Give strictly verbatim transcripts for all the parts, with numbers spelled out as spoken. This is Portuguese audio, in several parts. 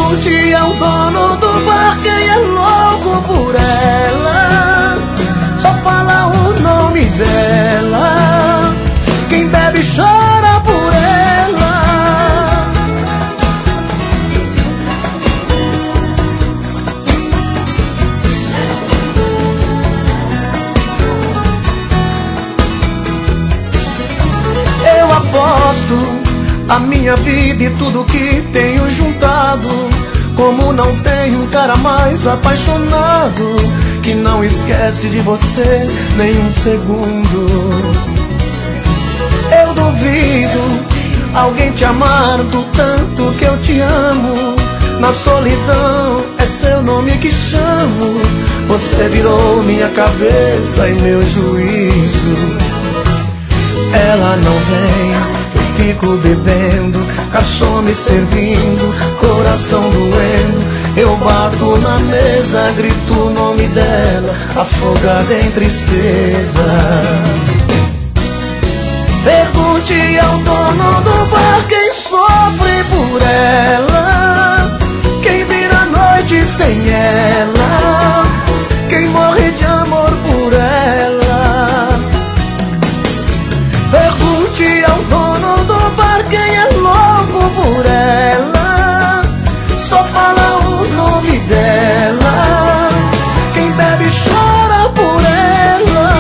Pergunte ao dono do bar quem é louco por ela. Só fala o nome dela. Quem bebe chora por ela. Eu aposto a minha vida e tudo que tenho juntado. Como não tenho um cara mais apaixonado, que não esquece de você nem um segundo. Eu duvido alguém te amar do tanto que eu te amo. Na solidão é seu nome que chamo. Você virou minha cabeça e meu juízo. Ela não vem, eu fico bebendo, garçom me servindo, coração doendo. Eu bato na mesa, grito o nome dela, afogada em tristeza. Pergunte ao dono do bar quem sofre por ela, quem vira a noite sem ela, quem morre de amor por ela. Pergunte ao dono do bar quem é louco por ela. Só fala o nome dela. Quem bebe chora por ela.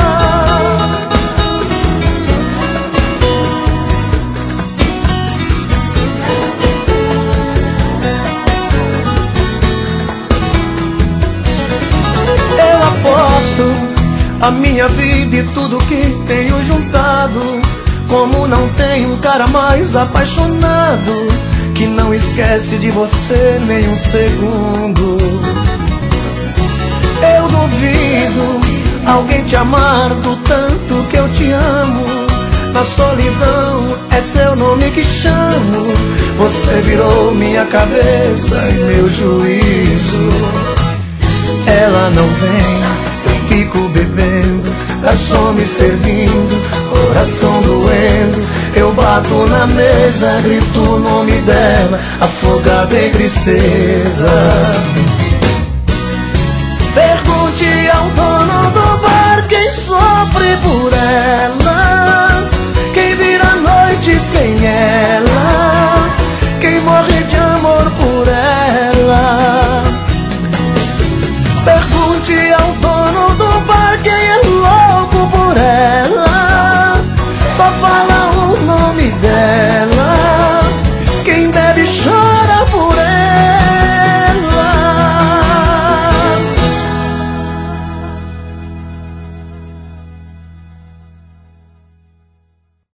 Eu aposto a minha vida e tudo que tenho juntado. Como não tenho um cara mais apaixonado, que não esquece de você nem um segundo. Eu duvido alguém te amar do tanto que eu te amo. Na solidão é seu nome que chamo. Você virou minha cabeça e meu juízo. Ela não vem, eu fico bebendo, garçom me servindo, coração doendo. Eu bato na mesa, grito o nome dela, afogado em tristeza. Pergunte ao dono do bar quem sofre por ela.